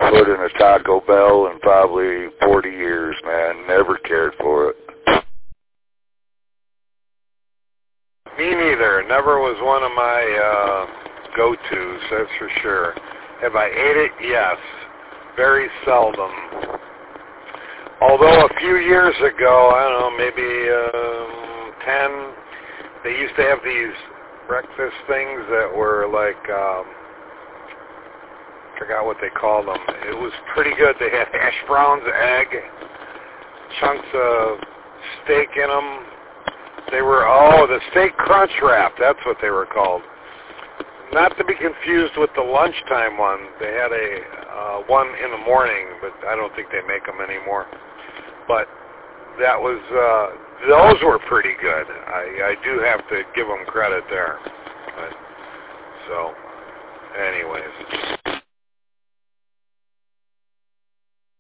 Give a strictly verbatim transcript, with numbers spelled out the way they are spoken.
foot in a Taco Bell in probably forty years, man. Never cared for it. Me neither. Never was one of my uh, go-tos, that's for sure. Have I ate it? Yes. Very seldom. Although a few years ago, I don't know, maybe um, ten, they used to have these breakfast things that were like, um, I forgot what they called them. It was pretty good. They had hash browns, egg, chunks of steak in them. They were, oh, the steak crunch wrap. That's what they were called. Not to be confused with the lunchtime one. They had a uh, one in the morning, but I don't think they make them anymore. But that was, uh, those were pretty good. I, I do have to give them credit there. But, so, anyways.